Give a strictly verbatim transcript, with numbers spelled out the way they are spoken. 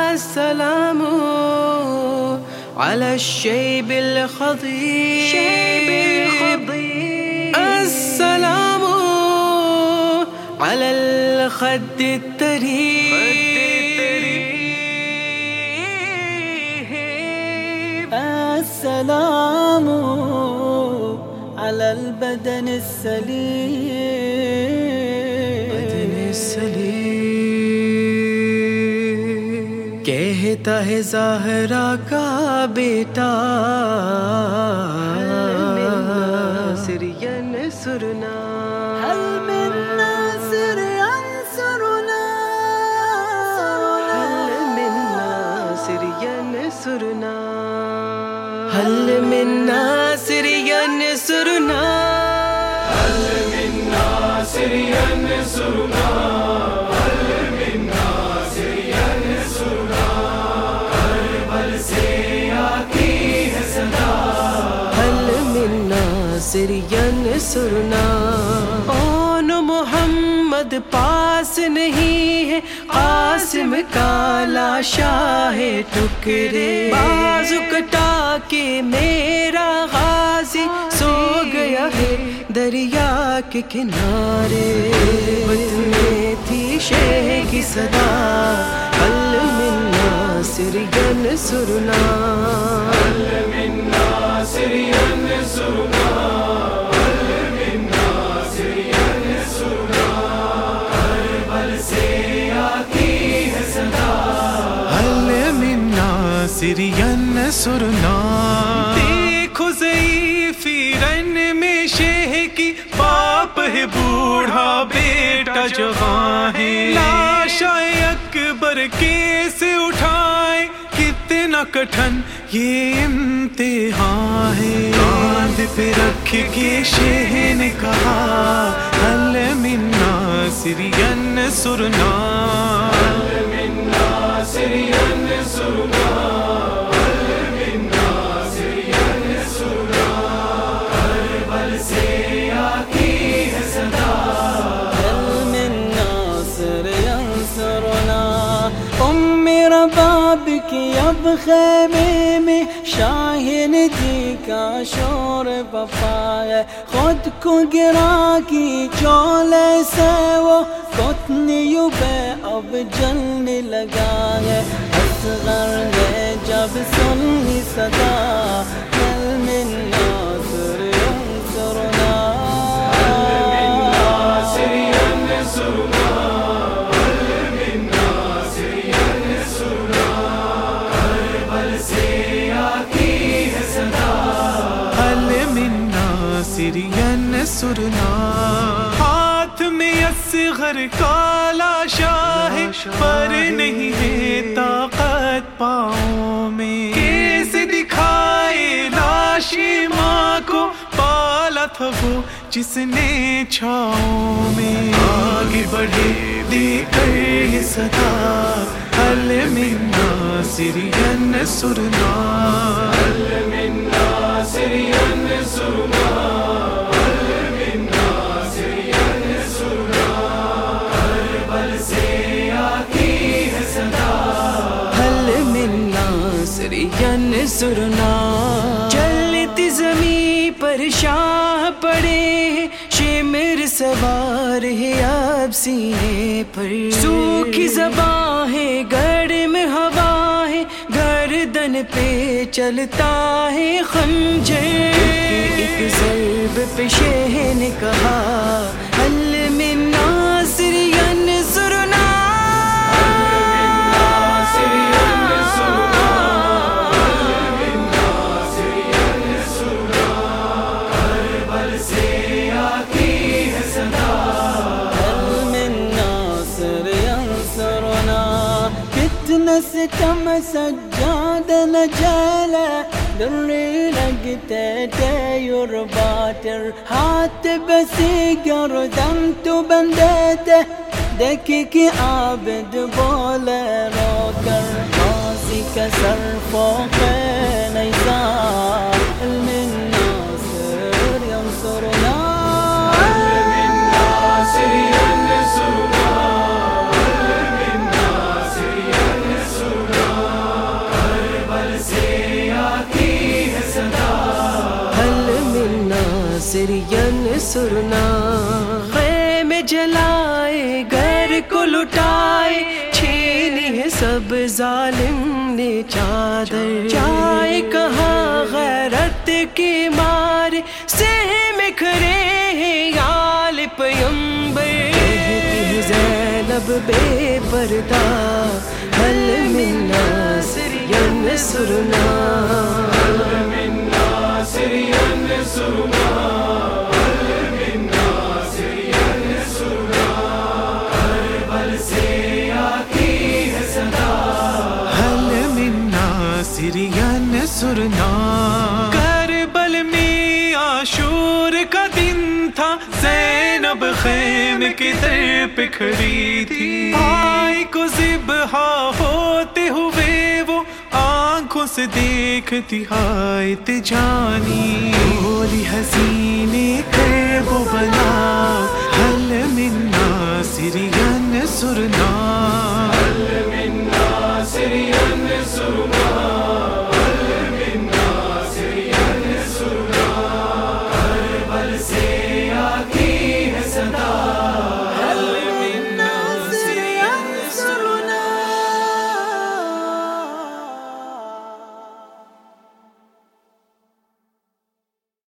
السلام على الشيب الخضيب السلام على الخد التريب السلام على البدن السليم بدن السليم کہتا ہے زہرا کا بیٹا ناصر ینصرنا هل من ناصر ينصرنا هل من ناصر ینصرنا هل من ناصر ینصرنا هل من ناصر ينصرنا هل من ناصر ينصرنا کربل سے آتی ہے صدا هل من ناصر ینصرنا کون محمد پاس نہیں ہے قاسم کا لاشا ہے ٹکڑے بازو کٹا کے میرا غازی سو گیا ہے دریا کے کنارے بت میں تھی شہ کی صدا هل من ناصر ینصرنا هل من ناصر ينصرنا هل من ناصر ينصرنا کربل سے آتی ہے صدا هل من ناصر ینصرنا دیکھو ضعیفی رن میں شہ کی باپ ہے بوڑھا بیٹا جوان ہے لاشا اکبر کیسے اٹھائے کتنا کٹھن یہ امتحان ہے کاندھ پہ رکھ کے شہ نے کہا هل من ناصر ینصرنا هل من ناصر ينصرنا هل من ناصر ينصرنا کربل سے آتی ہے صدا هل من ناصر ينصرنا ام رباب کی اب خیمے میں شاہین دی کا شور وفا ہے خود کو گرا کی چولے سے وہ کتنیوں پہ اب جلنے لگا ہے اصغر ہے جب سنی صدا هل من ناصر ينصرنا ناصر ينصرنا هل من ناصر ينصرنا کربل سے آتی ہے صدا هل من ناصر ینصرنا ہاتھ میں اصغر کا لاشا ہے پر نہیں ہے طاقت پاؤں میں کیسے دکھائے لاشی ماں کو پالا تھا وہ جس نے چھاؤں میں آگے بڑھے دے کر یہ صدا هل من ناصر ینصرنا هل من ناصر ينصرنا هل من ناصر ينصرنا کربل سے آتی ہے صدا هل من ناصر ینصرنا چلتی زمین پر شاہ پڑے شمر سوار ہے اب سینے پر سوکھی زباں ہے گرم ہوا ہے گردن پہ چلتا ہے خنجر ایک ضرب پہ شہ نے کہا هل من ناصر ینصرنا ناصر ينصرنا هل من ناصر ينصرنا کربل سے آتی ہے صدا هل من ناصر ينصرنا کتنا ستم سجاد نجالہ دری لگتے تیر باتر ہاتھ بسی گردن تو بندتے دیکھی کہ عابد بولے رو کر غازی کا سر فوق نیزار هل من ناصر ينصرنا هل من ناصر ينصرنا هل من ناصر ينصرنا ناصری انصرنا خیمے جلائے گھر کو لٹائے چھینی ہے سب ظالم نے چادر جائے کہاں غیرت کے مارے سہم کھڑے ہیں آل پیمبر کہتی ہے زینب بے پردہ حل من ناصر ینصرنا حل من ناصر ینصرنا حل من ناصر ینصرنا کربل سے آتی ہے صدا حل من ناصر ینصرنا کربل میں عاشور کا دن تھا زینب خیمے کے در پہ کھڑی تھی بھائی کو ذبح ہوتے ہوئے وہ آنکھوں سے دیکھتی آیت جانی بولی حسین